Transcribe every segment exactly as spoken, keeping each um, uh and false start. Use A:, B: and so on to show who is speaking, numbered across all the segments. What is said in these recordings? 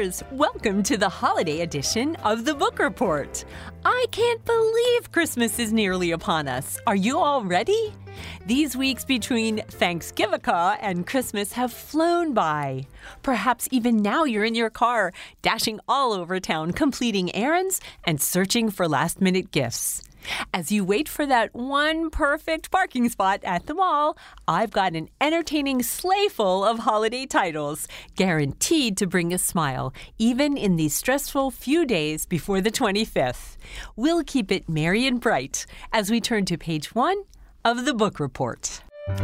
A: readers, welcome to the holiday edition of the Book Report. I can't believe Christmas is nearly upon us. Are you all ready? These weeks between Thanksgiving and Christmas have flown by. Perhaps even now you're in your car, dashing all over town, completing errands and searching for last-minute gifts. As you wait for that one perfect parking spot at the mall, I've got an entertaining sleigh full of holiday titles, guaranteed to bring a smile, even in these stressful few days before the twenty-fifth. We'll keep it merry and bright as we turn to page one of the Book Report.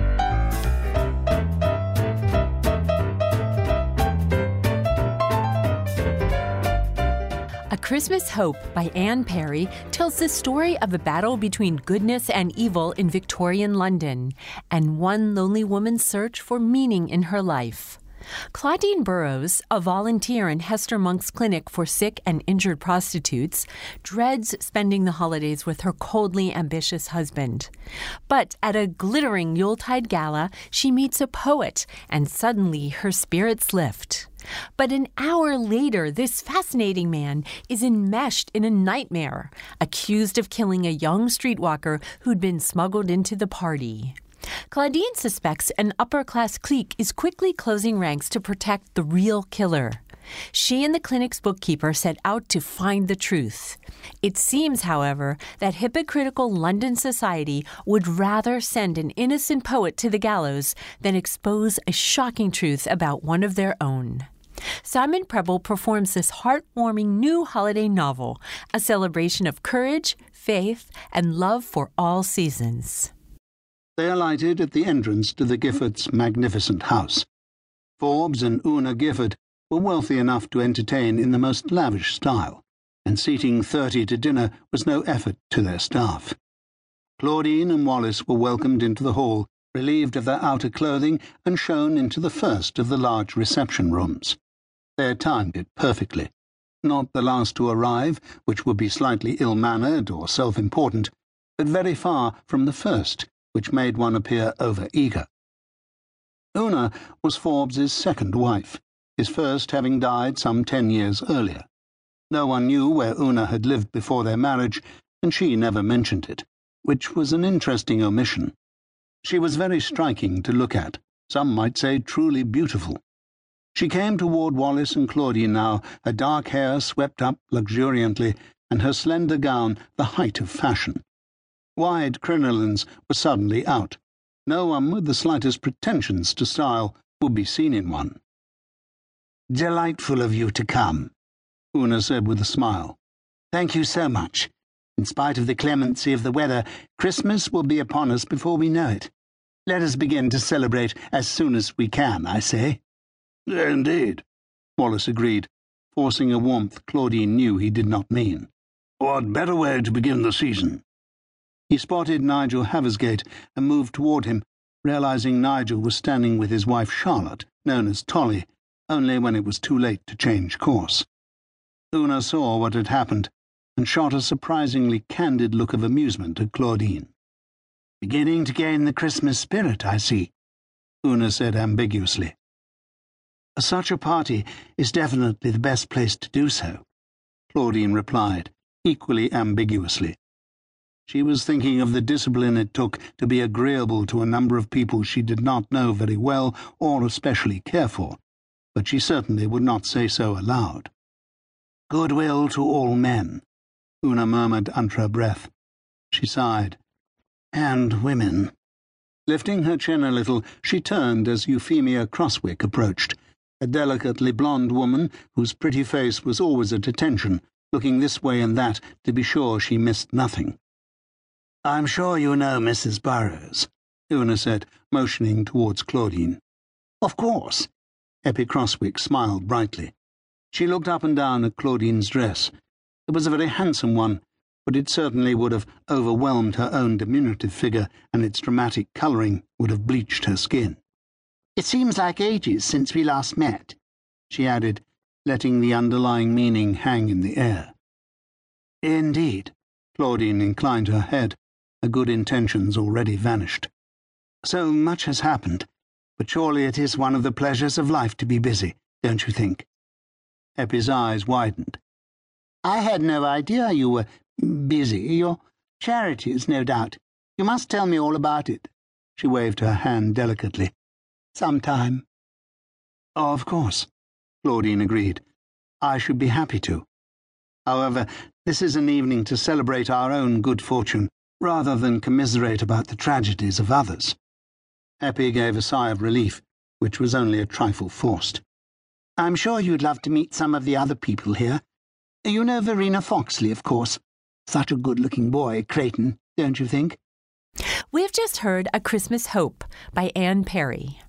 A: A Christmas Hope by Anne Perry tells the story of a battle between goodness and evil in Victorian London, and one lonely woman's search for meaning in her life. Claudine Burrows, a volunteer in Hester Monk's clinic for sick and injured prostitutes, dreads spending the holidays with her coldly ambitious husband. But at a glittering Yuletide gala, she meets a poet, and suddenly her spirits lift. But an hour later, this fascinating man is enmeshed in a nightmare, accused of killing a young streetwalker who'd been smuggled into the party. Claudine suspects an upper-class clique is quickly closing ranks to protect the real killer. She and the clinic's bookkeeper set out to find the truth. It seems, however, that hypocritical London society would rather send an innocent poet to the gallows than expose a shocking truth about one of their own. Simon Preble performs this heartwarming new holiday novel, a celebration of courage, faith, and love for all seasons.
B: They alighted at the entrance to the Giffords' magnificent house. Forbes and Una Gifford were wealthy enough to entertain in the most lavish style, and seating thirty to dinner was no effort to their staff. Claudine and Wallace were welcomed into the hall, relieved of their outer clothing, and shown into the first of the large reception rooms. They had timed it perfectly. Not the last to arrive, which would be slightly ill-mannered or self-important, but very far from the first, which made one appear over-eager. Una was Forbes's second wife, his first having died some ten years earlier. No one knew where Una had lived before their marriage, and she never mentioned it, which was an interesting omission. She was very striking to look at, some might say truly beautiful. She came toward Wallace and Claudine now, her dark hair swept up luxuriantly, and her slender gown the height of fashion. Wide crinolines were suddenly out. No one with the slightest pretensions to style would be seen in one.
C: "Delightful of you to come,"
B: Una said with a smile.
C: "Thank you so much. In spite of the clemency of the weather, Christmas will be upon us before we know it. Let us begin to celebrate as soon as we can, I say."
B: "Indeed," Wallace agreed, forcing a warmth Claudine knew he did not mean. "What better way to begin the season?" He spotted Nigel Haversgate and moved toward him, realizing Nigel was standing with his wife Charlotte, known as Tolly, only when it was too late to change course. Una saw what had happened and shot a surprisingly candid look of amusement at Claudine.
C: "Beginning to gain the Christmas spirit, I see,"
B: Una said ambiguously.
C: "Such a party is definitely the best place to do so,"
B: Claudine replied, equally ambiguously. She was thinking of the discipline it took to be agreeable to a number of people she did not know very well or especially care for, but she certainly would not say so aloud.
C: "Goodwill to all men,"
B: Una murmured under her breath. She sighed.
C: "And women."
B: Lifting her chin a little, she turned as Euphemia Crosswick approached, a delicately blonde woman whose pretty face was always at attention, looking this way and that to be sure she missed nothing.
C: "I'm sure you know Missus Burrows,"
B: Una said, motioning towards Claudine.
C: "Of course."
B: Eppie Crosswick smiled brightly. She looked up and down at Claudine's dress. It was a very handsome one, but it certainly would have overwhelmed her own diminutive figure, and its dramatic colouring would have bleached her skin.
C: "It seems like ages since we last met,"
B: she added, letting the underlying meaning hang in the air.
C: "Indeed."
B: Claudine inclined her head. Her good intentions already vanished.
C: "So much has happened, but surely it is one of the pleasures of life to be busy, don't you think?"
B: Eppie's eyes widened. I had no idea you were busy. Your charities, no doubt. You must tell me all about it. She waved her hand delicately. Sometime. Oh, of course, Claudine agreed. I should be happy to. However, this is an evening to celebrate our own good fortune, rather than commiserate about the tragedies of others. Eppie gave a sigh of relief, which was only a trifle forced. I'm sure you'd love to meet some of the other people here. You know Verena Foxley, of course. Such a good-looking boy, Creighton, don't you think?
A: We've just heard A Christmas Hope by Anne Perry.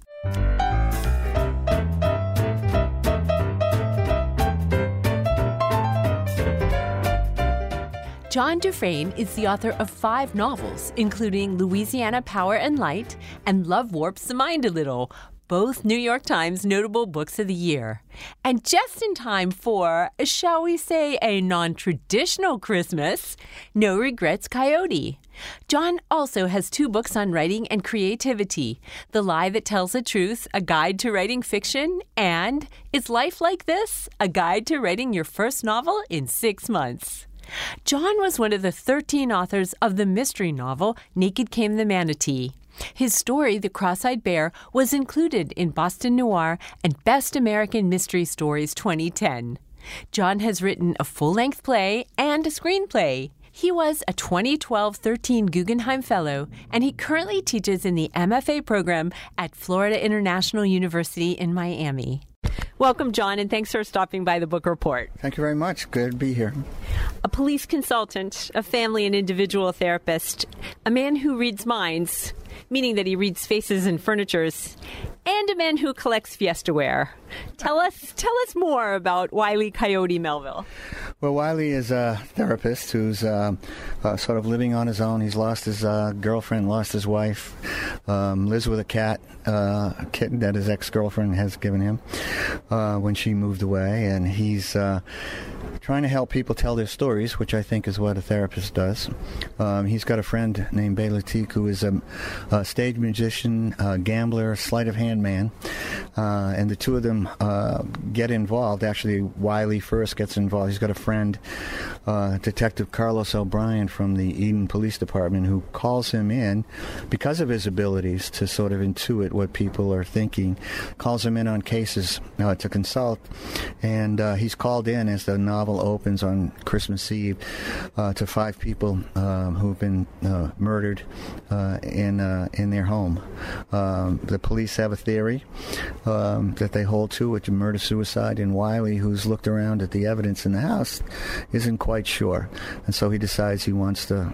A: John Dufresne is the author of five novels, including Louisiana Power and Light and Love Warps the Mind a Little, both New York Times notable books of the year. And just in time for, shall we say, a non-traditional Christmas, No Regrets Coyote. John also has two books on writing and creativity, The Lie That Tells the Truth, A Guide to Writing Fiction, and Is Life Like This? A Guide to Writing Your First Novel in Six Months. John was one of the thirteen authors of the mystery novel Naked Came the Manatee. His story, The Cross-Eyed Bear, was included in Boston Noir and Best American Mystery Stories twenty ten. John has written a full-length play and a screenplay. He was a twenty twelve thirteen Guggenheim Fellow, and he currently teaches in the M F A program at Florida International University in Miami. Welcome, John, and thanks for stopping by the Book Report.
D: Thank you very much. Good to be here.
A: A police consultant, a family and individual therapist, a man who reads minds, meaning that he reads faces and furnitures, and a man who collects Fiestaware. Tell us, tell us more about Wile E. Coyote Melville.
D: Well, Wiley is a therapist who's uh, uh, sort of living on his own. He's lost his uh, girlfriend, lost his wife, um, lives with a cat, uh, a kitten that his ex-girlfriend has given him uh, when she moved away, and he's uh, trying to help people tell their stories, which I think is what a therapist does. Um, he's got a friend named Bay Latique who is a, a stage musician, a gambler, sleight of hand man, uh, and the two of them uh, get involved. Actually, Wiley first gets involved. He's got a friend, uh, Detective Carlos O'Brien from the Eden Police Department, who calls him in because of his abilities to sort of intuit what people are thinking, calls him in on cases uh, to consult, and uh, he's called in as the novel opens on Christmas Eve uh, to five people um, who've been uh, murdered uh, in uh, in their home. Um, the police have a theory um, that they hold to, which is murder-suicide, and Wiley, who's looked around at the evidence in the house, isn't quite sure. And so he decides he wants to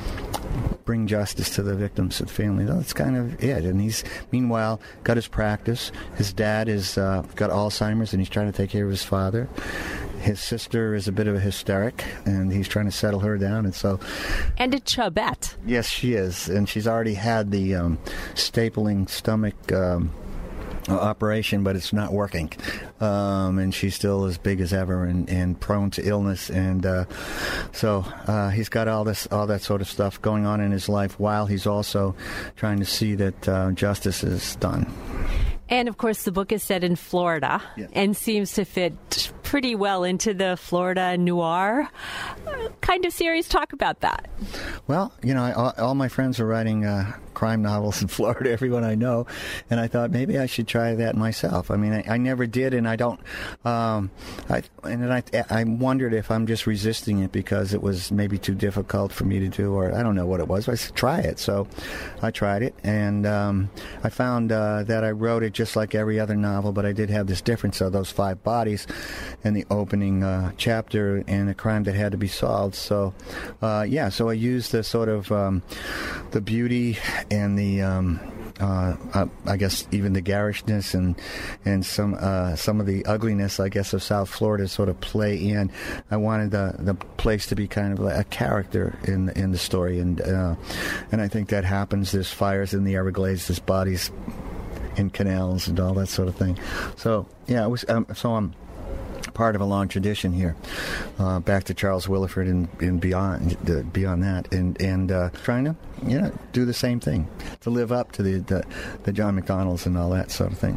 D: bring justice to the victims and family. That's kind of it. And he's, meanwhile, got his practice. His dad is uh, got Alzheimer's, and he's trying to take care of his father. His sister is a bit of a hysteric, and he's trying to settle her down. And so,
A: and a chubette.
D: Yes, she is. And she's already had the um, stapling stomach um, operation, but it's not working. Um, and she's still as big as ever and, and prone to illness. And uh, so uh, he's got all this, all that sort of stuff going on in his life, while he's also trying to see that uh, justice is done.
A: And, of course, the book is set in Florida, yeah, and seems to fit pretty well into the Florida noir kind of series. Talk about that.
D: Well, you know, I, all, all my friends are writing uh, crime novels in Florida, everyone I know, and I thought maybe I should try that myself. I mean, I, I never did, and I don't, um, I, and then I, I wondered if I'm just resisting it because it was maybe too difficult for me to do, or I don't know what it was. I said, try it. So I tried it, and um, I found uh, that I wrote it just like every other novel, but I did have this difference of those five bodies in the opening uh, chapter and a crime that had to be solved. So, uh, yeah, so I used the sort of um, the beauty and the, um, uh, uh, I guess, even the garishness and and some uh, some of the ugliness, I guess, of South Florida to sort of play in. I wanted the the place to be kind of like a character in in the story, and uh, and I think that happens. There's fires in the Everglades, there's bodies in canals and all that sort of thing. So yeah, it was. Um, so I'm part of a long tradition here, uh, back to Charles Willeford and, and beyond, uh, beyond that, and and uh, trying to you know do the same thing, to live up to the, the the John McDonald's and all that sort of thing.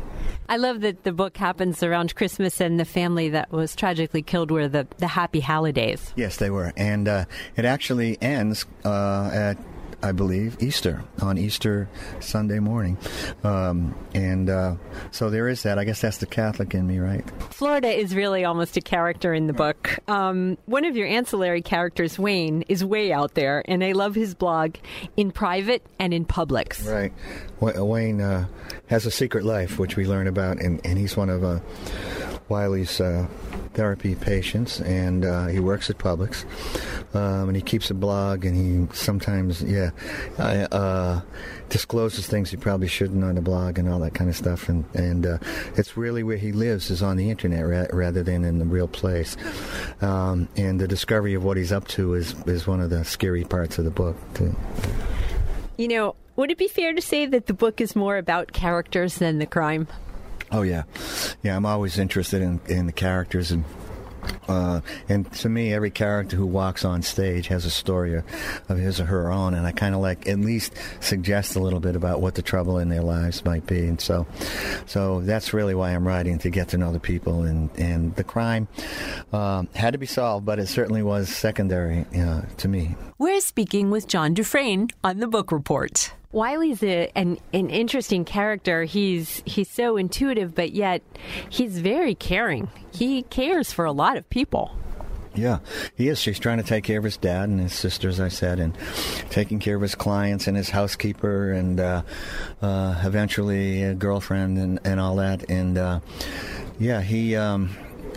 A: I love that the book happens around Christmas, and the family that was tragically killed were the, the Happy Holidays.
D: Yes, they were. And uh, it actually ends uh, at, I believe, Easter, on Easter Sunday morning. Um, and uh, so there is that. I guess that's the Catholic in me, right?
A: Florida is really almost a character in the book. Um, one of your ancillary characters, Wayne, is way out there, and I love his blog in private and in public.
D: Right. Wayne uh, has a secret life, which we learn about, and, and he's one of uh, Wiley's uh, therapy patients, and uh, he works at Publix, um, and he keeps a blog, and he sometimes, yeah, uh, discloses things he probably shouldn't on the blog and all that kind of stuff, and, and uh, it's really where he lives is on the internet ra- rather than in the real place, um, and the discovery of what he's up to is, is one of the scary parts of the book, too.
A: You know, would it be fair to say that the book is more about characters than the crime?
D: Oh, yeah. Yeah, I'm always interested in, in the characters. And uh, and to me, every character who walks on stage has a story of, of his or her own. And I kind of like at least suggest a little bit about what the trouble in their lives might be. And so so that's really why I'm writing, to get to know the people. And, and the crime um, had to be solved, but it certainly was secondary uh, to me.
A: We're speaking with John Dufresne on The Book Report. Wiley's a, an, an interesting character. He's he's so intuitive, but yet he's very caring. He cares for a lot of people.
D: Yeah, he is. She's trying to take care of his dad and his sister, as I said, and taking care of his clients and his housekeeper and uh, uh, eventually a girlfriend and, and all that. And, uh, yeah, he um,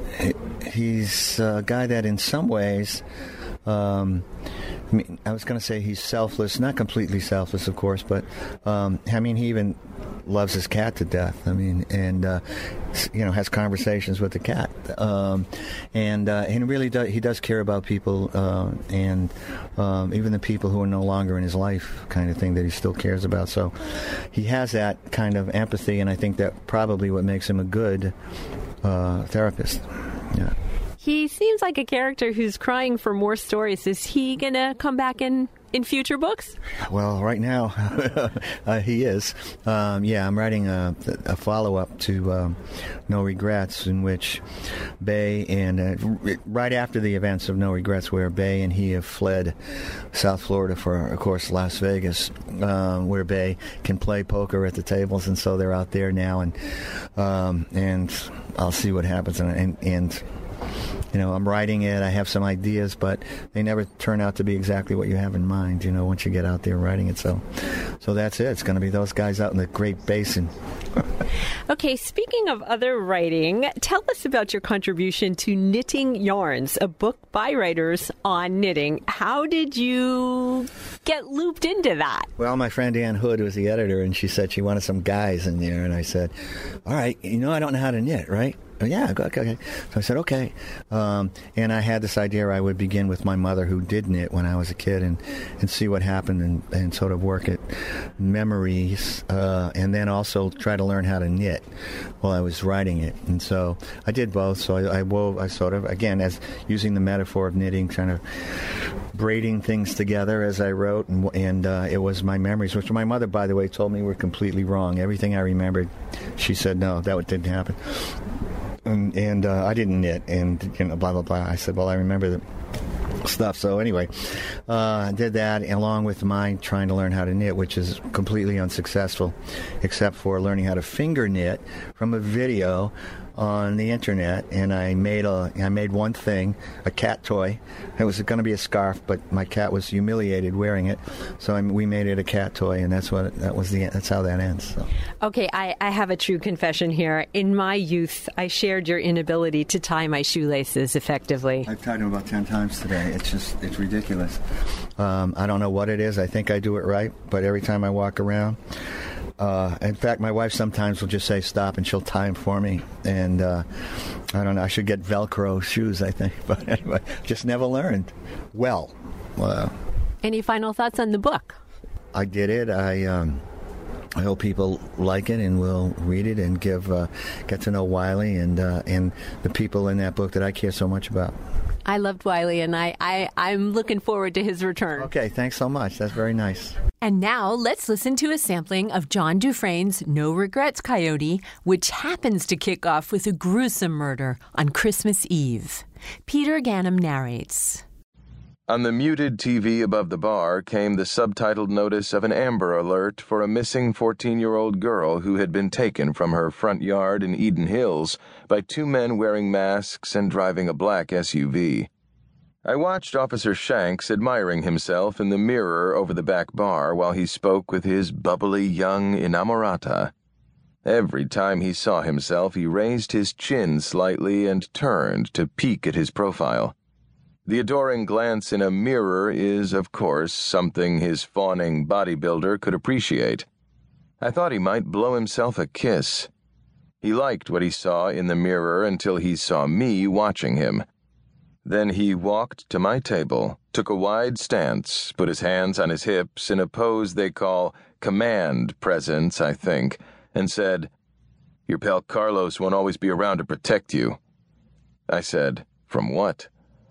D: he's a guy that in some ways... Um, I mean, I was going to say he's selfless, not completely selfless, of course, but um, I mean, he even loves his cat to death. I mean, and uh, you know, has conversations with the cat, um, and uh, and really does, he does care about people, uh, and um, even the people who are no longer in his life, kind of thing that he still cares about. So he has that kind of empathy, and I think that probably what makes him a good uh, therapist. Yeah.
A: He seems like a character who's crying for more stories. Is he going to come back in, in future books?
D: Well, right now, uh, he is. Um, yeah, I'm writing a, a follow-up to um, No Regrets, in which Bay and, uh, right after the events of No Regrets, where Bay and he have fled South Florida for, of course, Las Vegas, uh, where Bay can play poker at the tables, and so they're out there now, and um, and I'll see what happens, and and, and you know, I'm writing it, I have some ideas, but they never turn out to be exactly what you have in mind, you know, once you get out there writing it. So so that's it. It's going to be those guys out in the Great Basin.
A: Okay, speaking of other writing, tell us about your contribution to Knitting Yarns, a book by writers on knitting. How did you get looped into that?
D: Well, my friend Ann Hood was the editor, and she said she wanted some guys in there, and I said, all right, you know I don't know how to knit, right? Oh, yeah, okay, okay. So I said, okay. Um, and I had this idea I would begin with my mother, who did knit when I was a kid, and, and see what happened, and, and sort of work at memories, uh, and then also try to learn how to knit while I was writing it. And so I did both. So I, I wove, I sort of, again, as using the metaphor of knitting, kind of braiding things together as I wrote, and, and uh, it was my memories, which my mother, by the way, told me were completely wrong. Everything I remembered, she said, no, that didn't happen. And, and uh, I didn't knit, and you know, blah blah blah. I said, well, I remember the stuff. So anyway, uh, I did that along with my trying to learn how to knit, which is completely unsuccessful, except for learning how to finger knit from a video on the internet. And I made a, I made one thing, a cat toy. It was going to be a scarf, but my cat was humiliated wearing it, so I, we made it a cat toy, and that's what that was the. That's how that ends. So.
A: Okay, I, I have a true confession here. In my youth, I shared your inability to tie my shoelaces effectively.
D: I've tied them about ten times today. It's just, it's ridiculous. Um, I don't know what it is. I think I do it right, but every time I walk around. Uh, in fact, my wife sometimes will just say stop, and she'll tie them for me. And uh, I don't know, I should get Velcro shoes, I think. But anyway, just never learned. Well. Uh,
A: Any final thoughts on the book?
D: I did it. I um, I hope people like it and will read it and give uh, get to know Wiley and uh, and the people in that book that I care so much about.
A: I loved Wiley, and I, I, I'm looking forward to his return.
D: Okay, thanks so much. That's very nice.
A: And now let's listen to a sampling of John Dufresne's No Regrets Coyote, which happens to kick off with a gruesome murder on Christmas Eve. Peter Ganem narrates.
E: On the muted T V above the bar came the subtitled notice of an Amber Alert for a missing fourteen-year-old girl who had been taken from her front yard in Eden Hills by two men wearing masks and driving a black S U V. I watched Officer Shanks admiring himself in the mirror over the back bar while he spoke with his bubbly young inamorata. Every time he saw himself, he raised his chin slightly and turned to peek at his profile. The adoring glance in a mirror is, of course, something his fawning bodybuilder could appreciate. I thought he might blow himself a kiss. He liked what he saw in the mirror until he saw me watching him. Then he walked to my table, took a wide stance, put his hands on his hips in a pose they call command presence, I think, and said, "Your pal Carlos won't always be around to protect you." I said, "From what?"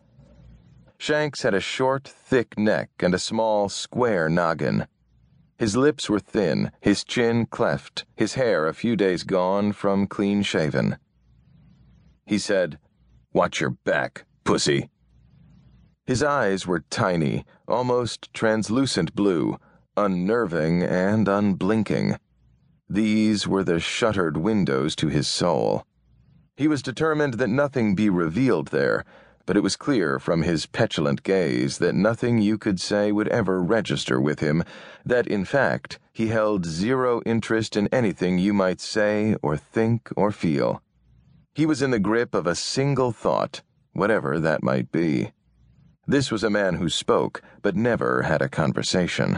E: Shanks had a short, thick neck and a small, square noggin. His lips were thin, his chin cleft, his hair a few days gone from clean-shaven. He said, "Watch your back, pussy." His eyes were tiny, almost translucent blue, unnerving and unblinking. These were the shuttered windows to his soul. He was determined that nothing be revealed there, but it was clear from his petulant gaze that nothing you could say would ever register with him, that, in fact, he held zero interest in anything you might say or think or feel. He was in the grip of a single thought, whatever that might be. This was a man who spoke, but never had a conversation.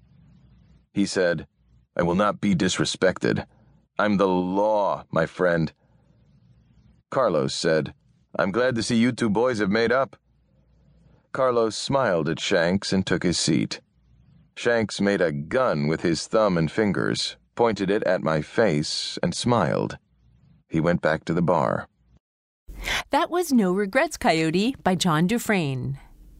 E: He said, "I will not be disrespected. I'm the law, my friend." Carlos said, "I'm glad to see you two boys have made up." Carlos smiled at Shanks and took his seat. Shanks made a gun with his thumb and fingers, pointed it at my face, and smiled. He went back to the bar.
A: That was No Regrets Coyote by John Dufresne.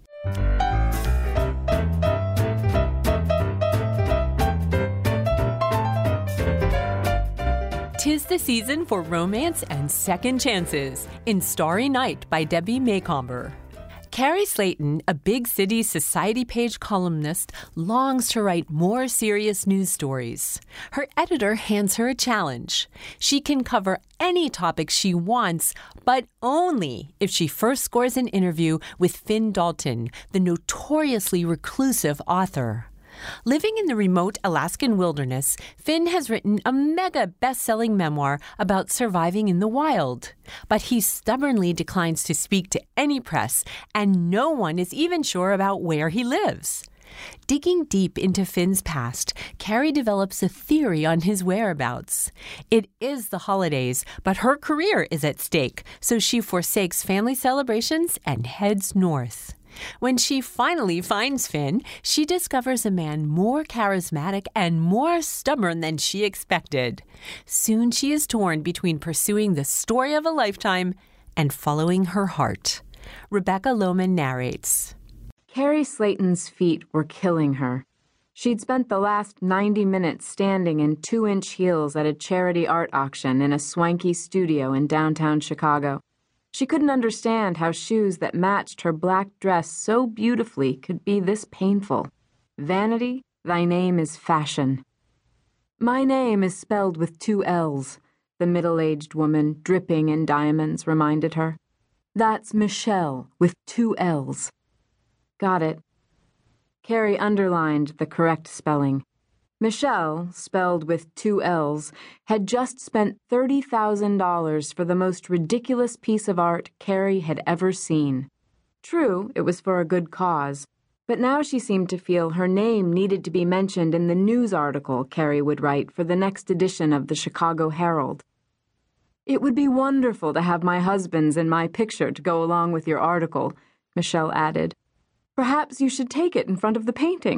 A: 'Tis the season for romance and second chances in Starry Night by Debbie Macomber. Carrie Slayton, a big city society page columnist, longs to write more serious news stories. Her editor hands her a challenge. She can cover any topic she wants, but only if she first scores an interview with Finn Dalton, the notoriously reclusive author. Living in the remote Alaskan wilderness, Finn has written a mega best-selling memoir about surviving in the wild. But he stubbornly declines to speak to any press, and no one is even sure about where he lives. Digging deep into Finn's past, Carrie develops a theory on his whereabouts. It is the holidays, but her career is at stake, so she forsakes family celebrations and heads north. When she finally finds Finn, she discovers a man more charismatic and more stubborn than she expected. Soon she is torn between pursuing the story of a lifetime and following her heart. Rebecca Lohman narrates.
F: Carrie Slayton's feet were killing her. She'd spent the last ninety minutes standing in two-inch heels at a charity art auction in a swanky studio in downtown Chicago. She couldn't understand how shoes that matched her black dress so beautifully could be this painful. Vanity, thy name is fashion. My name is spelled with two L's, the middle-aged woman, dripping in diamonds, reminded her. That's Michelle, with two L's. Got it. Carrie underlined the correct spelling. Michelle, spelled with two L's, had just spent thirty thousand dollars for the most ridiculous piece of art Carrie had ever seen. True, it was for a good cause, but now she seemed to feel her name needed to be mentioned in the news article Carrie would write for the next edition of the Chicago Herald. It would be wonderful to have my husband's and my picture to go along with your article, Michelle added. Perhaps you should take it in front of the painting.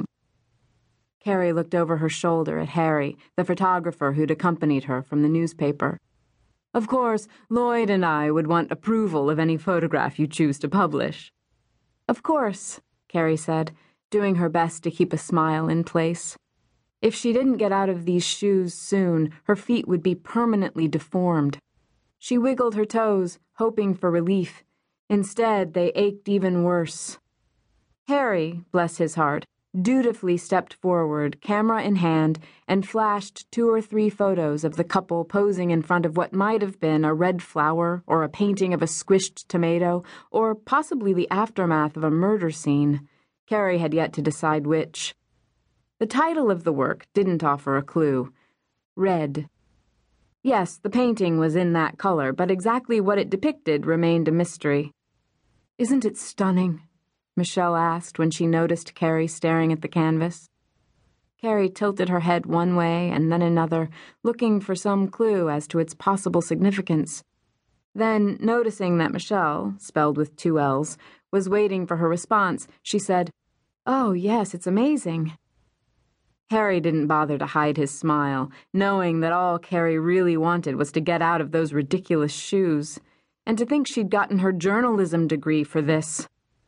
F: Carrie looked over her shoulder at Harry, the photographer who'd accompanied her from the newspaper. Of course, Lloyd and I would want approval of any photograph you choose to publish." "Of course," Carrie said, doing her best to keep a smile in place. If she didn't get out of these shoes soon, her feet would be permanently deformed. She wiggled her toes, hoping for relief. Instead, they ached even worse. Harry, bless his heart, dutifully stepped forward, camera in hand, and flashed two or three photos of the couple posing in front of what might have been a red flower or a painting of a squished tomato or possibly the aftermath of a murder scene. Carrie had yet to decide which. The title of the work didn't offer a clue. Red. Yes, the painting was in that color, but exactly what it depicted remained a mystery. "Isn't it stunning?" Michelle asked when she noticed Carrie staring at the canvas. Carrie tilted her head one way and then another, looking for some clue as to its possible significance. Then, noticing that Michelle, spelled with two L's, was waiting for her response, she said, "Oh, yes, it's amazing." Harry didn't bother to hide his smile, knowing that all Carrie really wanted was to get out of those ridiculous shoes, and to think she'd gotten her journalism degree for this.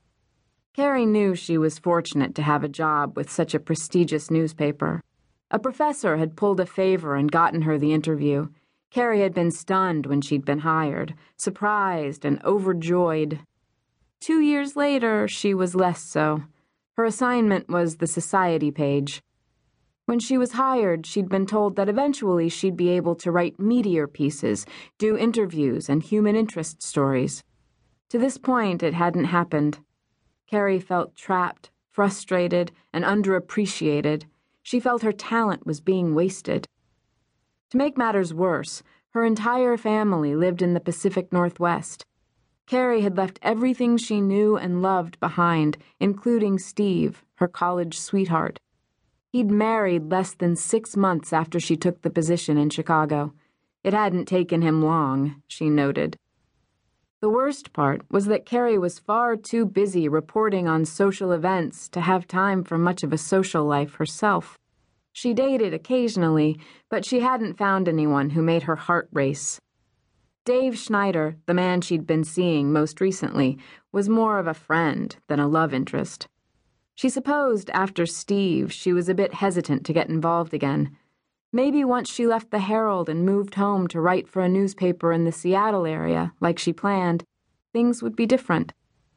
F: Carrie knew she was fortunate to have a job with such a prestigious newspaper. A professor had pulled a favor and gotten her the interview. Carrie had been stunned when she'd been hired, surprised and overjoyed. Two years later, she was less so. Her assignment was the society page. When she was hired, she'd been told that eventually she'd be able to write meteor pieces, do interviews and human interest stories. To this point, it hadn't happened. Carrie felt trapped, frustrated, and underappreciated. She felt her talent was being wasted. To make matters worse, her entire family lived in the Pacific Northwest. Carrie had left everything she knew and loved behind, including Steve, her college sweetheart. He'd married less than six months after she took the position in Chicago. It hadn't taken him long, she noted. The worst part was that Carrie was far too busy reporting on social events to have time for much of a social life herself. She dated occasionally, but she hadn't found anyone who made her heart race. Dave Schneider, the man she'd been seeing most recently, was more of a friend than a love interest. She supposed after Steve she was a bit hesitant to get involved again. Maybe once she left the Herald and moved home to write for a newspaper in the Seattle area, like she planned, things would be different.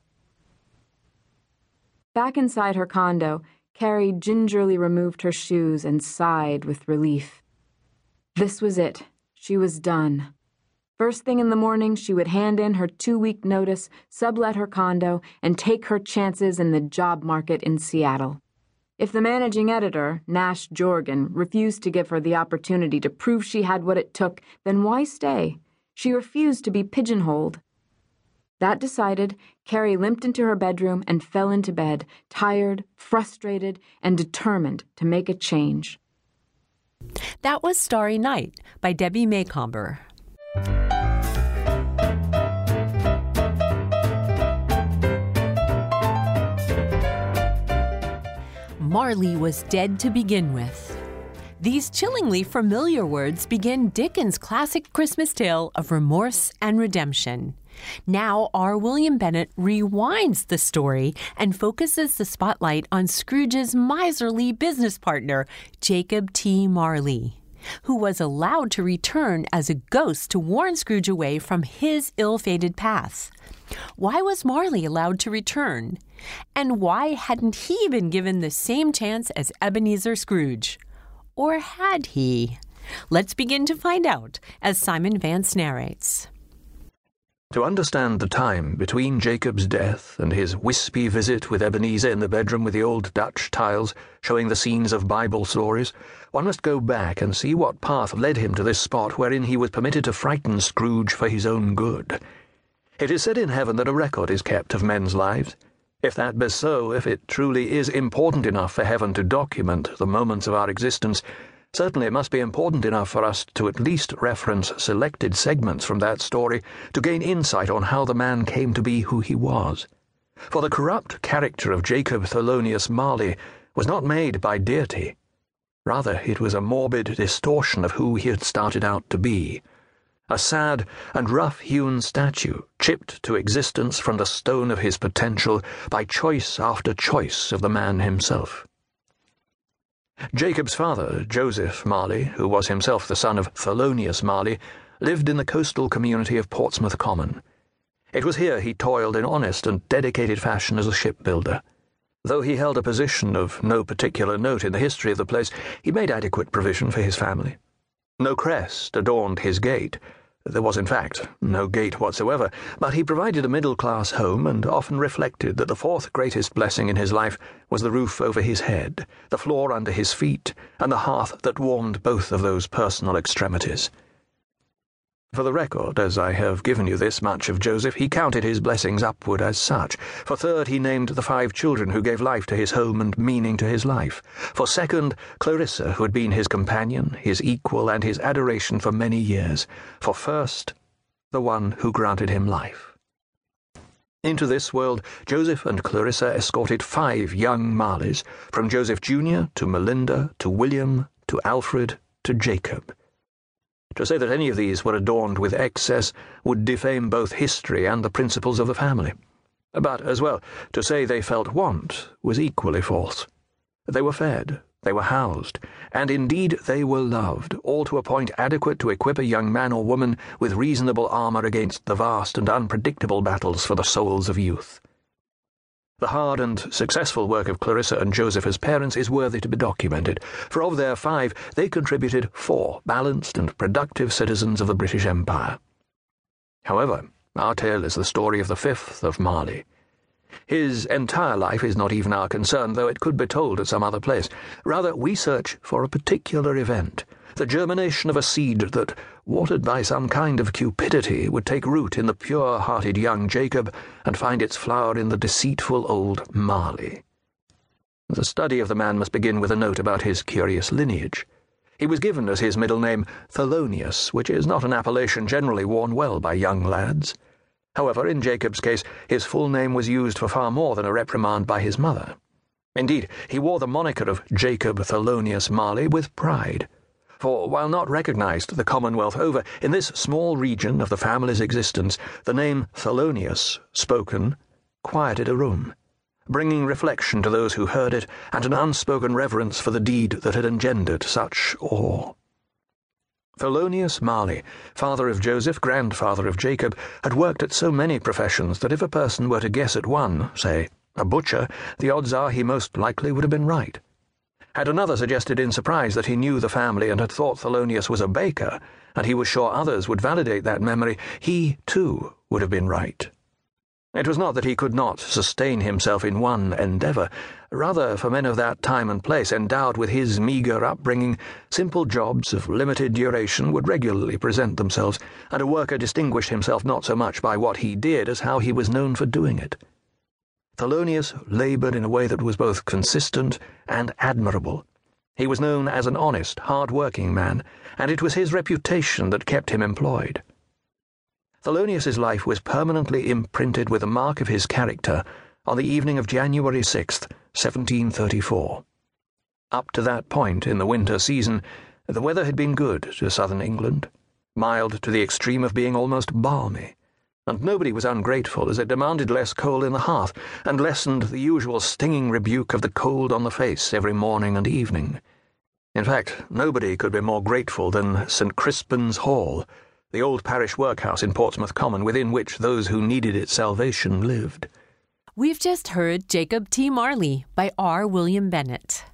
F: Back inside her condo, Carrie gingerly removed her shoes and sighed with relief. This was it. She was done. First thing in the morning, she would hand in her two-week notice, sublet her condo, and take her chances in the job market in Seattle. If the managing editor, Nash Jorgen, refused to give her the opportunity to prove she had what it took, then why stay? She refused to be pigeonholed. That decided, Carrie limped into her bedroom and fell into bed, tired, frustrated, and determined to make a change.
A: That was Starry Night by Debbie Macomber. Marley was dead to begin with. These chillingly familiar words begin Dickens' classic Christmas tale of remorse and redemption. Now, R. William Bennett rewinds the story and focuses the spotlight on Scrooge's miserly business partner, Jacob T. Marley, who was allowed to return as a ghost to warn Scrooge away from his ill-fated path. Why was Marley allowed to return? And why hadn't he been given the same chance as Ebenezer Scrooge? Or had he? Let's begin to find out as Simon Vance narrates.
G: To understand the time between Jacob's death and his wispy visit with Ebenezer in the bedroom with the old Dutch tiles showing the scenes of Bible stories, one must go back and see what path led him to this spot wherein he was permitted to frighten Scrooge for his own good. It is said in heaven that a record is kept of men's lives. If that be so, if it truly is important enough for heaven to document the moments of our existence, certainly it must be important enough for us to at least reference selected segments from that story to gain insight on how the man came to be who he was. For the corrupt character of Jacob Thelonious Marley was not made by deity. Rather, it was a morbid distortion of who he had started out to be. a sad and rough-hewn statue chipped to existence from the stone of his potential by choice after choice of the man himself. Jacob's father, Joseph Marley, who was himself the son of Thelonious Marley, lived in the coastal community of Portsmouth Common. It was here he toiled in honest and dedicated fashion as a shipbuilder. Though he held a position of no particular note in the history of the place, he made adequate provision for his family. No crest adorned his gate. There was, in fact, no gate whatsoever, but he provided a middle-class home and often reflected that the fourth greatest blessing in his life was the roof over his head, the floor under his feet, and the hearth that warmed both of those personal extremities. For the record, as I have given you this much of Joseph, he counted his blessings upward as such. For third, he named the five children who gave life to his home and meaning to his life. For second, Clarissa, who had been his companion, his equal, and his adoration for many years. For first, the one who granted him life. Into this world, Joseph and Clarissa escorted five young Marleys, from Joseph Junior to Melinda to William to Alfred to Jacob. To say that any of these were adorned with excess would defame both history and the principles of the family. But, as well, to say they felt want was equally false. They were fed, they were housed, and indeed they were loved, all to a point adequate to equip a young man or woman with reasonable armour against the vast and unpredictable battles for the souls of youth. The hard and successful work of Clarissa and Joseph as parents is worthy to be documented, for of their five, they contributed four balanced and productive citizens of the British Empire. However, our tale is the story of the fifth of Marley. His entire life is not even our concern, though it could be told at some other place. Rather, we search for a particular event, the germination of a seed that, watered by some kind of cupidity, would take root in the pure-hearted young Jacob and find its flower in the deceitful old Marley. The study of the man must begin with a note about his curious lineage. He was given as his middle name Thelonious, which is not an appellation generally worn well by young lads. However, in Jacob's case, his full name was used for far more than a reprimand by his mother. Indeed, he wore the moniker of Jacob Thelonious Marley with pride. For, while not recognized the Commonwealth over, in this small region of the family's existence, the name Thelonious, spoken, quieted a room, bringing reflection to those who heard it and an unspoken reverence for the deed that had engendered such awe. Thelonious Marley, father of Joseph, grandfather of Jacob, had worked at so many professions that if a person were to guess at one, say, a butcher, the odds are he most likely would have been right. Had another suggested in surprise that he knew the family and had thought Thelonious was a baker, and he was sure others would validate that memory, he, too, would have been right. It was not that he could not sustain himself in one endeavour. Rather, for men of that time and place, endowed with his meagre upbringing, simple jobs of limited duration would regularly present themselves, and a worker distinguished himself not so much by what he did as how he was known for doing it. Thelonious laboured in a way that was both consistent and admirable. He was known as an honest, hard-working man, and it was his reputation that kept him employed. Thelonious's life was permanently imprinted with a mark of his character on the evening of January sixth, seventeen thirty-four. Up to that point in the winter season, the weather had been good to southern England, mild to the extreme of being almost balmy, and nobody was ungrateful, as it demanded less coal in the hearth and lessened the usual stinging rebuke of the cold on the face every morning and evening. In fact, nobody could be more grateful than Saint Crispin's Hall, the old parish workhouse in Portsmouth Common within which those who needed its salvation lived.
A: We've just heard Jacob T. Marley by R. William Bennett.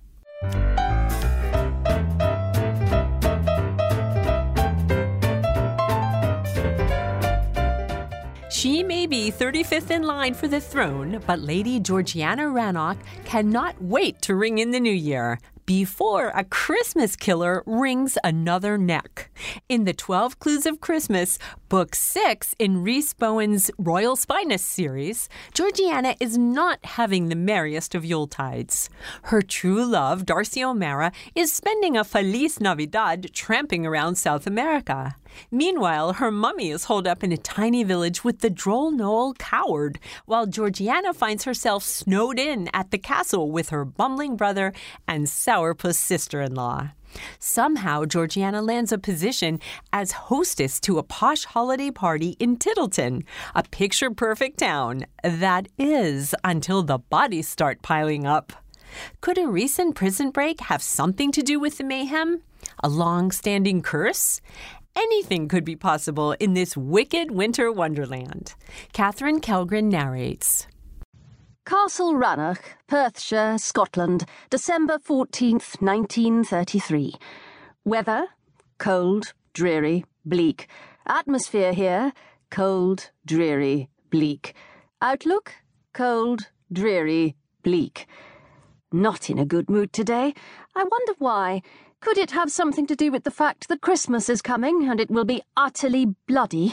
A: She may be thirty-fifth in line for the throne, but Lady Georgiana Rannoch cannot wait to ring in the new year before a Christmas killer wrings another neck. In the twelve Clues of Christmas, Book six in Rhys Bowen's Royal Spyness series, Georgiana is not having the merriest of Yuletides. Her true love, Darcy O'Mara, is spending a Feliz Navidad tramping around South America. Meanwhile, her mummy is holed up in a tiny village with the droll Noel Coward, while Georgiana finds herself snowed in at the castle with her bumbling brother and sourpuss sister-in-law. Somehow, Georgiana lands a position as hostess to a posh holiday party in Tittleton, a picture-perfect town. That is, until the bodies start piling up. Could a recent prison break have something to do with the mayhem? A long-standing curse? Anything could be possible in this wicked winter wonderland. Catherine Kellgren narrates.
H: Castle Rannoch, Perthshire, Scotland, December fourteenth, nineteen thirty-three. Weather, cold, dreary, bleak. Atmosphere here, cold, dreary, bleak. Outlook, cold, dreary, bleak. Not in a good mood today. I wonder why. Could it have something to do with the fact that Christmas is coming and it will be utterly bloody?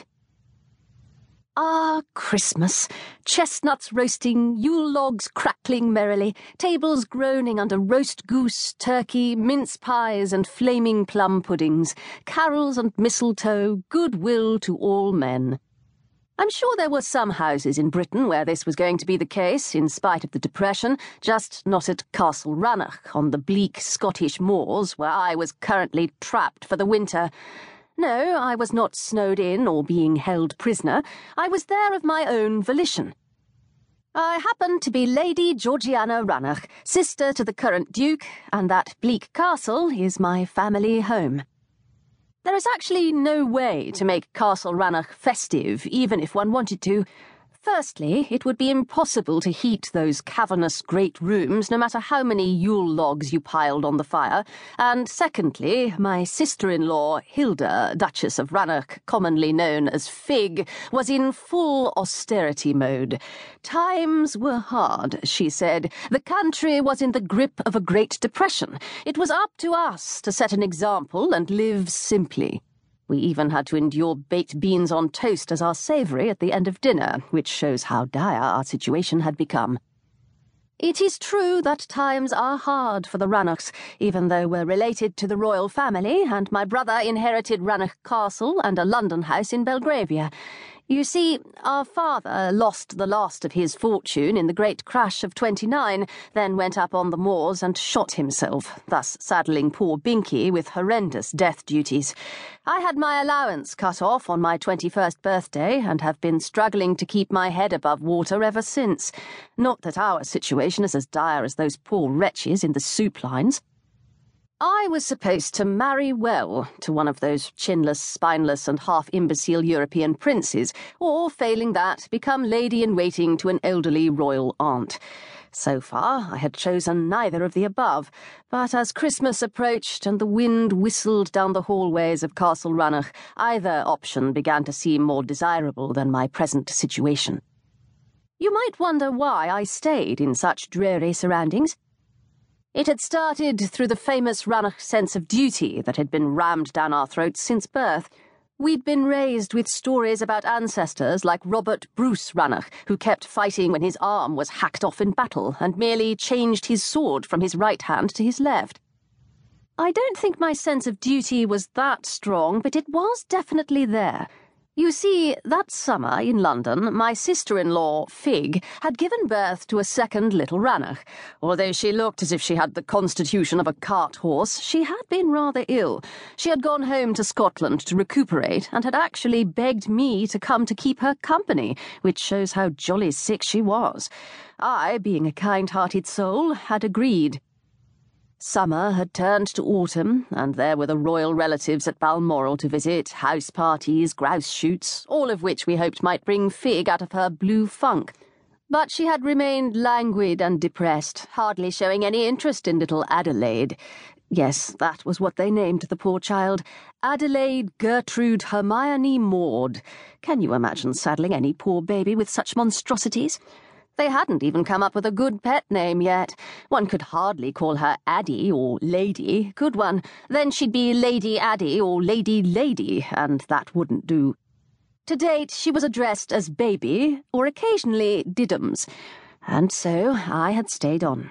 H: Ah, Christmas. Chestnuts roasting, Yule logs crackling merrily, tables groaning under roast goose, turkey, mince pies and flaming plum puddings, carols and mistletoe, goodwill to all men. I'm sure there were some houses in Britain where this was going to be the case, in spite of the Depression, just not at Castle Rannoch, on the bleak Scottish moors, where I was currently trapped for the winter. No, I was not snowed in or being held prisoner. I was there of my own volition. I happened to be Lady Georgiana Rannoch, sister to the current Duke, and that bleak castle is my family home. There is actually no way to make Castle Rannoch festive, even if one wanted to. Firstly, it would be impossible to heat those cavernous great rooms, no matter how many Yule logs you piled on the fire. And secondly, my sister-in-law, Hilda, Duchess of Rannoch, commonly known as Fig, was in full austerity mode. Times were hard, she said. The country was in the grip of a Great Depression. It was up to us to set an example and live simply. We even had to endure baked beans on toast as our savoury at the end of dinner, which shows how dire our situation had become. It is true that times are hard for the Rannochs, even though we're related to the royal family, and my brother inherited Rannoch Castle and a London house in Belgravia. You see, our father lost the last of his fortune in the great crash of twenty-nine, then went up on the moors and shot himself, thus saddling poor Binky with horrendous death duties. I had my allowance cut off on my twenty-first birthday and have been struggling to keep my head above water ever since. Not that our situation is as dire as those poor wretches in the soup lines. I was supposed to marry well to one of those chinless, spineless and half-imbecile European princes, or, failing that, become lady-in-waiting to an elderly royal aunt. So far, I had chosen neither of the above, but as Christmas approached and the wind whistled down the hallways of Castle Rannoch, either option began to seem more desirable than my present situation. You might wonder why I stayed in such dreary surroundings. It had started through the famous Rannoch sense of duty that had been rammed down our throats since birth. We'd been raised with stories about ancestors like Robert Bruce Rannoch, who kept fighting when his arm was hacked off in battle and merely changed his sword from his right hand to his left. I don't think my sense of duty was that strong, but it was definitely there. You see, that summer in London, my sister-in-law, Fig, had given birth to a second little Rannoch. Although she looked as if she had the constitution of a cart horse, she had been rather ill. She had gone home to Scotland to recuperate and had actually begged me to come to keep her company, which shows how jolly sick she was. I, being a kind-hearted soul, had agreed. Summer had turned to autumn, and there were the royal relatives at Balmoral to visit, house parties, grouse shoots, all of which we hoped might bring Fig out of her blue funk. But she had remained languid and depressed, hardly showing any interest in little Adelaide. Yes, that was what they named the poor child. Adelaide Gertrude Hermione Maud. Can you imagine saddling any poor baby with such monstrosities? They hadn't even come up with a good pet name yet. One could hardly call her Addie or Lady, could one? Then she'd be Lady Addie or Lady Lady, and that wouldn't do. To date, she was addressed as Baby, or occasionally Diddums, and so I had stayed on.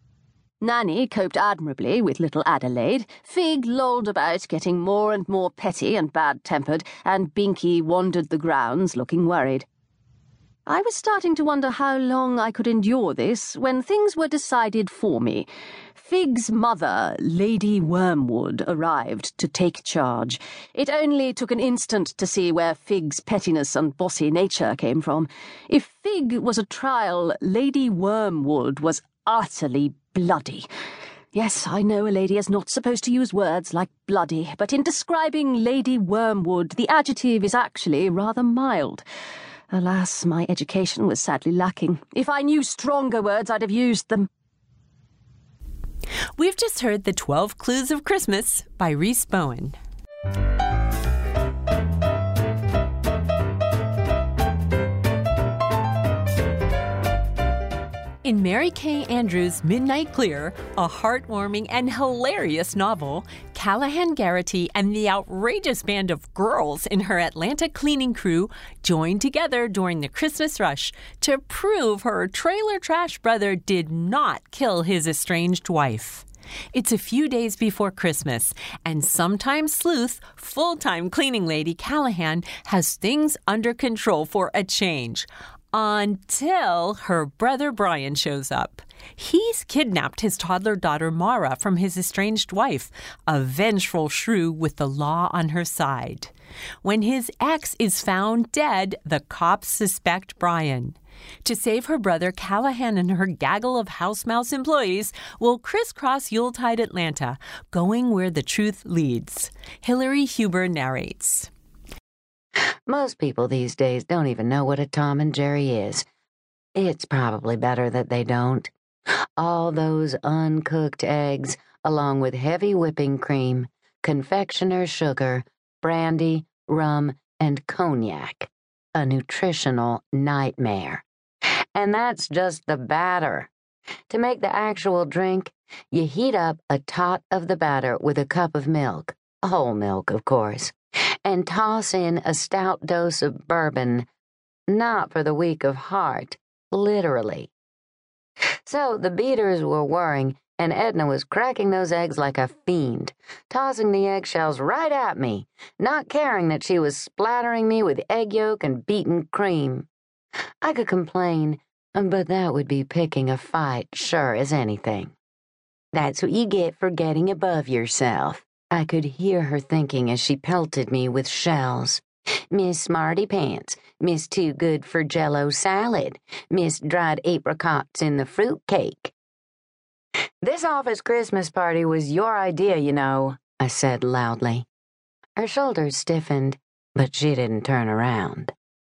H: Nanny coped admirably with little Adelaide, Fig lolled about getting more and more petty and bad-tempered, and Binky wandered the grounds looking worried. I was starting to wonder how long I could endure this when things were decided for me. Fig's mother, Lady Wormwood, arrived to take charge. It only took an instant to see where Fig's pettiness and bossy nature came from. If Fig was a trial, Lady Wormwood was utterly bloody. Yes, I know a lady is not supposed to use words like bloody, but in describing Lady Wormwood, the adjective is actually rather mild. Alas, my education was sadly lacking. If I knew stronger words, I'd have used them.
A: We've just heard The Twelve Clues of Christmas by Rhys Bowen. In Mary Kay Andrews' Midnight Clear, a heartwarming and hilarious novel, Callahan Garrity and the outrageous band of girls in her Atlanta cleaning crew joined together during the Christmas rush to prove her trailer trash brother did not kill his estranged wife. It's a few days before Christmas, and sometime sleuth, full-time cleaning lady Callahan has things under control for a change. Until her brother Brian shows up. He's kidnapped his toddler daughter Mara from his estranged wife, a vengeful shrew with the law on her side. When his ex is found dead, the cops suspect Brian. To save her brother, Callahan and her gaggle of house mouse employees will crisscross Yuletide Atlanta, going where the truth leads. Hillary Huber narrates.
I: Most people these days don't even know what a Tom and Jerry is. It's probably better that they don't. All those uncooked eggs, along with heavy whipping cream, confectioner's sugar, brandy, rum, and cognac. A nutritional nightmare. And that's just the batter. To make the actual drink, you heat up a tot of the batter with a cup of milk, whole milk, of course, and toss in a stout dose of bourbon, not for the weak of heart, literally. So the beaters were whirring, and Edna was cracking those eggs like a fiend, tossing the eggshells right at me, not caring that she was splattering me with egg yolk and beaten cream. I could complain, but that would be picking a fight, sure as anything. That's what you get for getting above yourself. I could hear her thinking as she pelted me with shells. Miss Smarty Pants, Miss Too Good for Jello Salad, Miss Dried Apricots in the Fruit Cake. This office Christmas party was your idea, you know, I said loudly. Her shoulders stiffened, but she didn't turn around.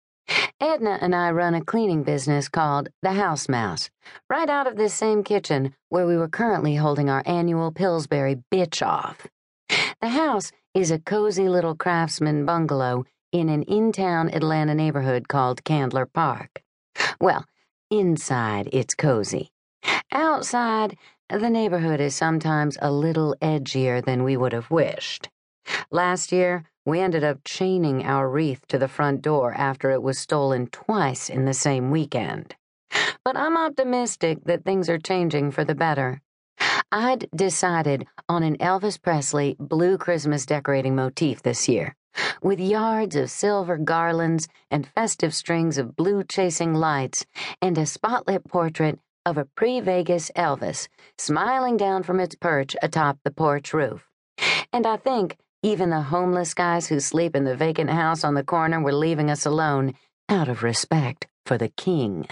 I: Edna and I run a cleaning business called The House Mouse, right out of this same kitchen where we were currently holding our annual Pillsbury Bitch Off. The house is a cozy little craftsman bungalow in an in-town Atlanta neighborhood called Candler Park. Well, inside it's cozy. Outside, the neighborhood is sometimes a little edgier than we would have wished. Last year, we ended up chaining our wreath to the front door after it was stolen twice in the same weekend. But I'm optimistic that things are changing for the better. I'd decided on an Elvis Presley blue Christmas decorating motif this year, with yards of silver garlands and festive strings of blue chasing lights and a spotlit portrait of a pre-Vegas Elvis smiling down from its perch atop the porch roof. And I think even the homeless guys who sleep in the vacant house on the corner were leaving us alone out of respect for the king.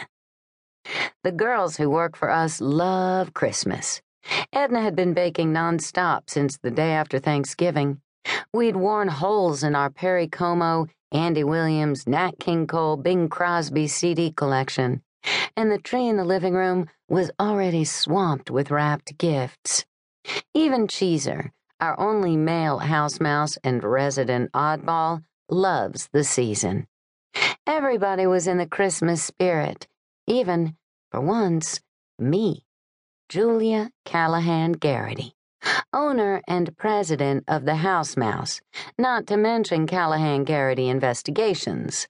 I: The girls who work for us love Christmas. Edna had been baking nonstop since the day after Thanksgiving. We'd worn holes in our Perry Como, Andy Williams, Nat King Cole, Bing Crosby C D collection, and the tree in the living room was already swamped with wrapped gifts. Even Cheeser, our only male house mouse and resident oddball, loves the season. Everybody was in the Christmas spirit, even, for once, me. Julia Callahan Garrity, owner and president of the House Mouse, not to mention Callahan Garrity Investigations.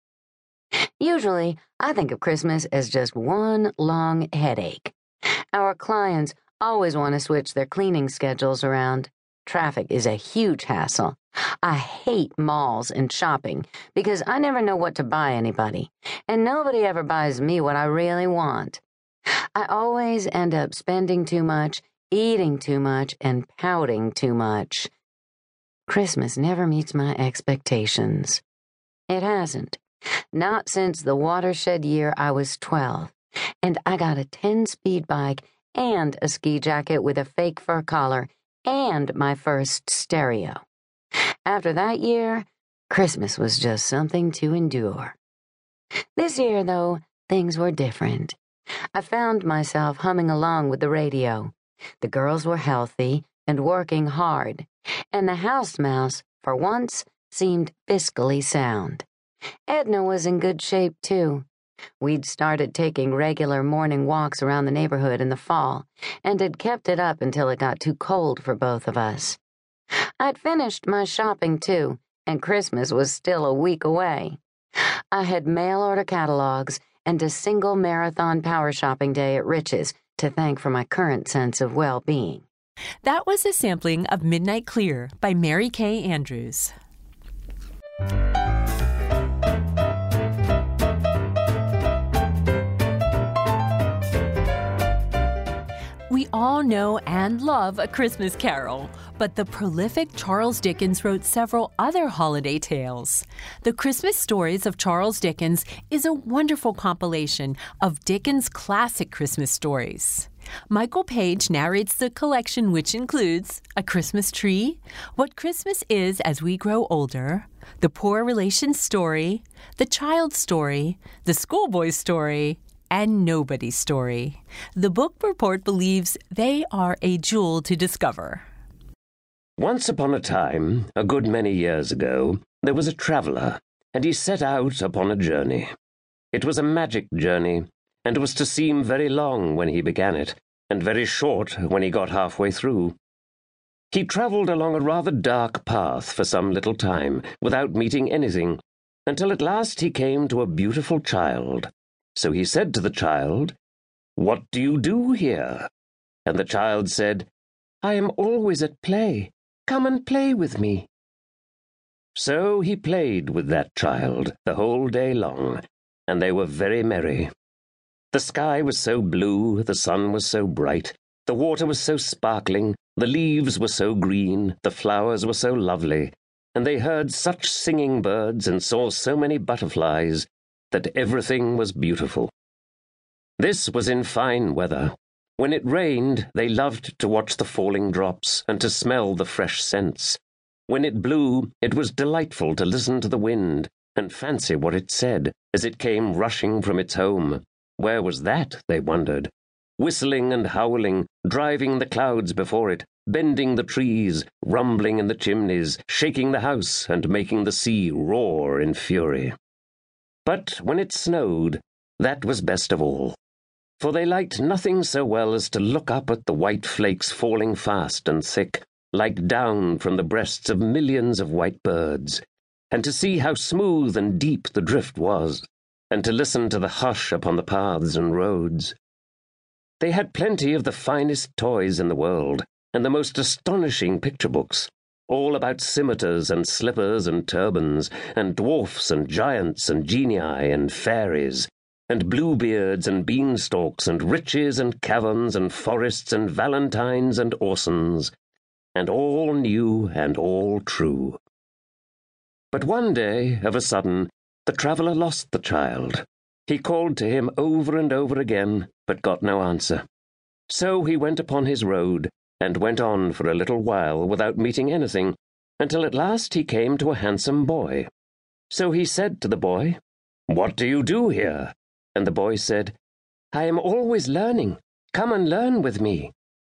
I: Usually, I think of Christmas as just one long headache. Our clients always want to switch their cleaning schedules around. Traffic is a huge hassle. I hate malls and shopping because I never know what to buy anybody, and nobody ever buys me what I really want. I always end up spending too much, eating too much, and pouting too much. Christmas never meets my expectations. It hasn't. Not since the watershed year I was twelve, and I got a ten-speed bike and a ski jacket with a fake fur collar and my first stereo. After that year, Christmas was just something to endure. This year, though, things were different. I found myself humming along with the radio. The girls were healthy and working hard, and the house mouse, for once, seemed fiscally sound. Edna was in good shape, too. We'd started taking regular morning walks around the neighborhood in the fall, and had kept it up until it got too cold for both of us. I'd finished my shopping, too, and Christmas was still a week away. I had mail-order catalogs and a single marathon power shopping day at Rich's to thank for my current sense of well-being.
A: That was a sampling of Midnight Clear by Mary Kay Andrews. We all know and love A Christmas Carol, but the prolific Charles Dickens wrote several other holiday tales. The Christmas Stories of Charles Dickens is a wonderful compilation of Dickens' classic Christmas stories. Michael Page narrates the collection, which includes A Christmas Tree, What Christmas Is as We Grow Older, The Poor Relation's Story, The Child's Story, The Schoolboy's Story, and Nobody's Story. The book report believes they are a jewel to discover.
J: Once upon a time, a good many years ago, there was a traveller, and he set out upon a journey. It was a magic journey, and was to seem very long when he began it, and very short when he got halfway through. He travelled along a rather dark path for some little time, without meeting anything, until at last he came to a beautiful child. So he said to the child, "What do you do here?" And the child said, "I am always at play. Come and play with me." So he played with that child the whole day long, and they were very merry. The sky was so blue, the sun was so bright, the water was so sparkling, the leaves were so green, the flowers were so lovely, and they heard such singing birds and saw so many butterflies, that everything was beautiful. This was in fine weather. When it rained, they loved to watch the falling drops and to smell the fresh scents. When it blew, it was delightful to listen to the wind and fancy what it said as it came rushing from its home. Where was that, they wondered? Whistling and howling, driving the clouds before it, bending the trees, rumbling in the chimneys, shaking the house and making the sea roar in fury. But when it snowed, that was best of all, for they liked nothing so well as to look up at the white flakes falling fast and thick, like down from the breasts of millions of white birds, and to see how smooth and deep the drift was, and to listen to the hush upon the paths and roads. They had plenty of the finest toys in the world, and the most astonishing picture books, all about scimitars and slippers and turbans, and dwarfs and giants and genii and fairies, and bluebeards and beanstalks and riches and caverns and forests and valentines and orsons, and all new and all true. But one day, of a sudden, the traveller lost the child. He called to him over and over again, but got no answer. So he went upon his road, and went on for a little while without meeting anything, until at last he came to a handsome boy. So he said to the boy, "What do you do here?" And the boy said, "I am always learning. Come and learn with me."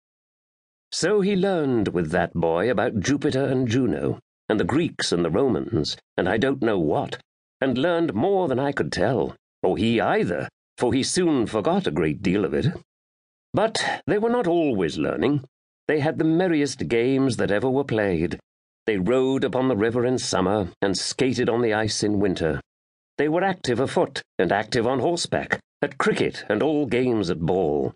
J: So he learned with that boy about Jupiter and Juno, and the Greeks and the Romans, and I don't know what, and learned more than I could tell, or he either, for he soon forgot a great deal of it. But they were not always learning. They had the merriest games that ever were played. They rowed upon the river in summer, and skated on the ice in winter. They were active afoot, and active on horseback, at cricket and all games at ball.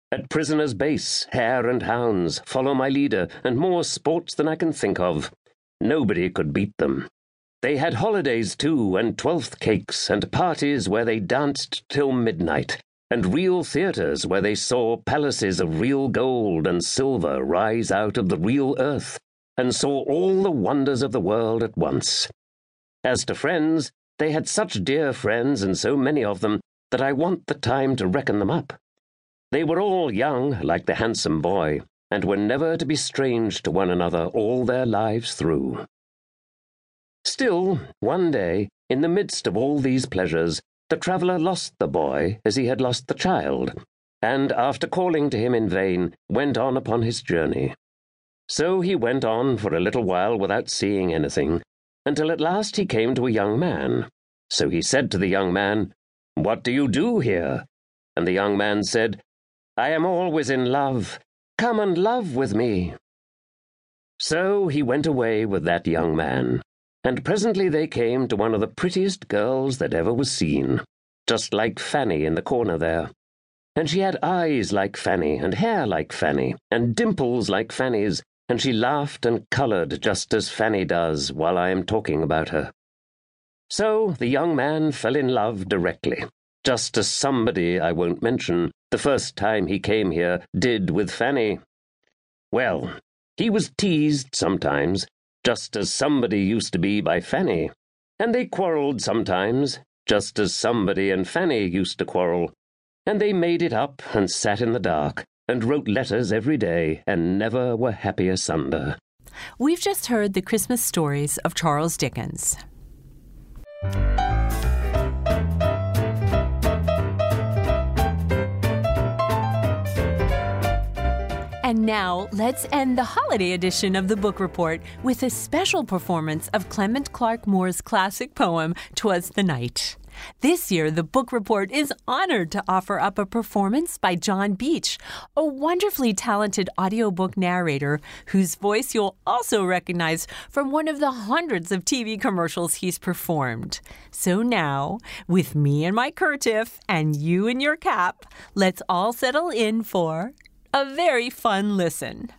J: At Prisoner's Base, hare and hounds, Follow My Leader, and more sports than I can think of. Nobody could beat them. They had holidays, too, and twelfth cakes, and parties where they danced till midnight, and real theatres where they saw palaces of real gold and silver rise out of the real earth, and saw all the wonders of the world at once. As to friends, they had such dear friends, and so many of them, that I want the time to reckon them up. They were all young, like the handsome boy, and were never to be strange to one another all their lives through. Still, one day, in the midst of all these pleasures, the traveller lost the boy as he had lost the child, and, after calling to him in vain, went on upon his journey. So he went on for a little while without seeing anything, until at last he came to a young man. So he said to the young man, "What do you do here?" And the young man said, "I am always in love. Come and love with me." So he went away with that young man, and presently they came to one of the prettiest girls that ever was seen, just like Fanny in the corner there. And she had eyes like Fanny, and hair like Fanny, and dimples like Fanny's, and she laughed and coloured just as Fanny does while I am talking about her. So the young man fell in love directly, just as somebody I won't mention, the first time he came here, did with Fanny. Well, he was teased sometimes, just as somebody used to be by Fanny, and they quarrelled sometimes, just as somebody and Fanny used to quarrel, and they made it up and sat in the dark, and wrote letters every day, and never were happy asunder.
A: We've just heard the Christmas stories of Charles Dickens. And now, let's end the holiday edition of the Book Report with a special performance of Clement Clarke Moore's classic poem, "'Twas the Night." This year, the Book Report is honored to offer up a performance by John Beach, a wonderfully talented audiobook narrator whose voice you'll also recognize from one of the hundreds of T V commercials he's performed. So now, with me and my kerchief and you in your cap, let's all settle in for a very fun listen.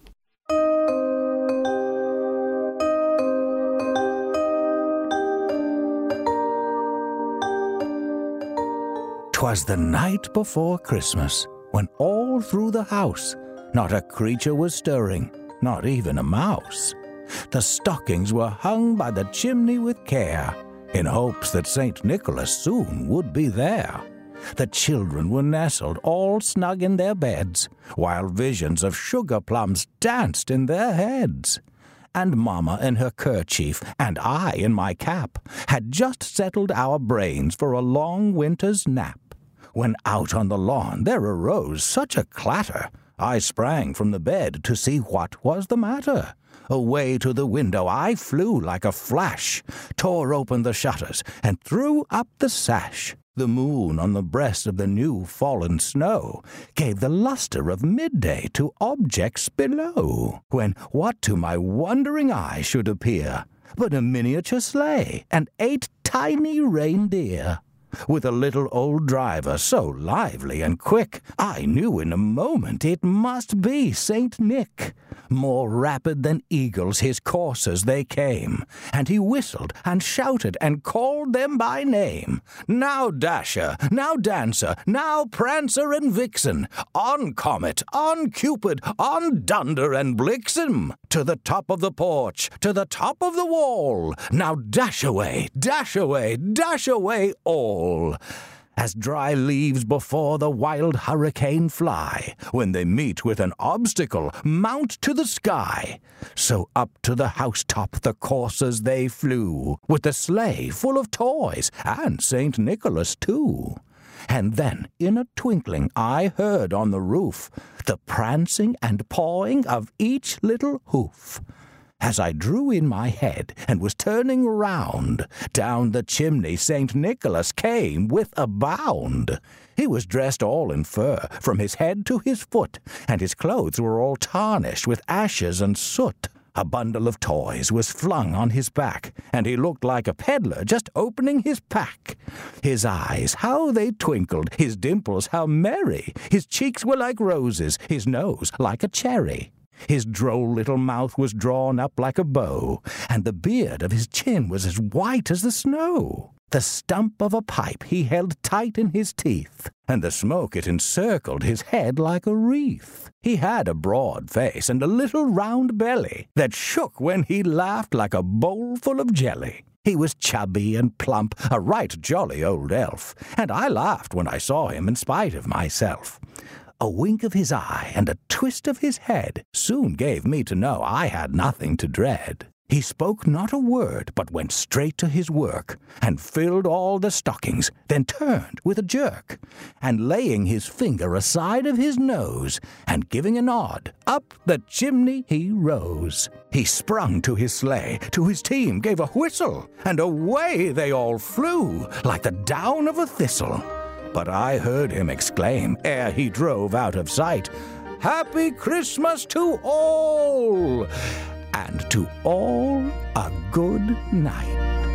K: 'Twas the night before Christmas, when all through the house not a creature was stirring, not even a mouse. The stockings were hung by the chimney with care, in hopes that Saint Nicholas soon would be there. The children were nestled all snug in their beds, while visions of sugar plums danced in their heads. And Mamma in her kerchief, and I in my cap, had just settled our brains for a long winter's nap, when out on the lawn there arose such a clatter, I sprang from the bed to see what was the matter. Away to the window I flew like a flash, tore open the shutters, and threw up the sash. The moon on the breast of the new fallen snow gave the lustre of midday to objects below, when what to my wondering eye should appear but a miniature sleigh and eight tiny reindeer. With a little old driver so lively and quick, I knew in a moment it must be Saint Nick. More rapid than eagles his coursers they came, and he whistled and shouted and called them by name. Now Dasher, now Dancer, now Prancer and Vixen, on Comet, on Cupid, on Dunder and Blixen, to the top of the porch, to the top of the wall, now dash away, dash away, dash away all. As dry leaves before the wild hurricane fly, when they meet with an obstacle, mount to the sky, so up to the housetop the coursers they flew, with the sleigh full of toys, and Saint Nicholas too. And then, in a twinkling, I heard on the roof the prancing and pawing of each little hoof. As I drew in my head and was turning round, down the chimney Saint Nicholas came with a bound. He was dressed all in fur, from his head to his foot, and his clothes were all tarnished with ashes and soot. A bundle of toys was flung on his back, and he looked like a peddler just opening his pack. His eyes, how they twinkled, his dimples, how merry. His cheeks were like roses, his nose like a cherry. His droll little mouth was drawn up like a bow, and the beard of his chin was as white as the snow. The stump of a pipe he held tight in his teeth, and the smoke it encircled his head like a wreath. He had a broad face and a little round belly that shook when he laughed like a bowl full of jelly. He was chubby and plump, a right jolly old elf, and I laughed when I saw him in spite of myself. A wink of his eye and a twist of his head soon gave me to know I had nothing to dread. He spoke not a word, but went straight to his work, and filled all the stockings, then turned with a jerk, and laying his finger aside of his nose, and giving a nod, up the chimney he rose. He sprung to his sleigh, to his team gave a whistle, and away they all flew, like the down of a thistle. But I heard him exclaim, ere he drove out of sight, "Happy Christmas to all! And to all a good night."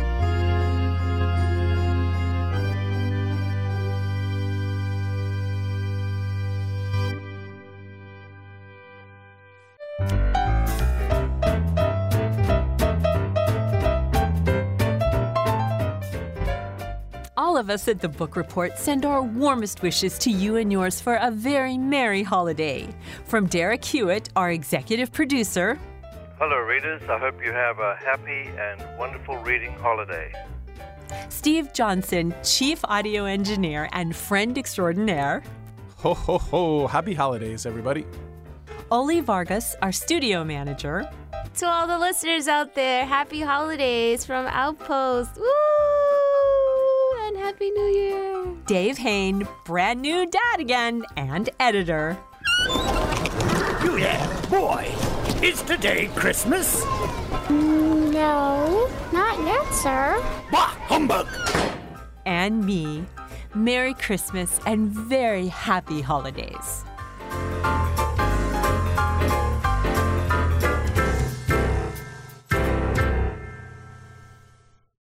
A: All of us at the Book Report send our warmest wishes to you and yours for a very merry holiday. From Derek Hewitt, our executive producer.
L: Hello, readers. I hope you have a happy and wonderful reading holiday.
A: Steve Johnson, chief audio engineer and friend extraordinaire.
M: Ho, ho, ho. Happy holidays, everybody.
A: Oli Vargas, our studio manager.
N: To all the listeners out there, happy holidays from Outpost. Woo! And Happy New Year.
A: Dave Hain, brand new dad again, and editor.
O: You there, boy. Is today Christmas?
N: No, not yet, sir.
O: Bah, humbug!
A: And me. Merry Christmas and very happy holidays.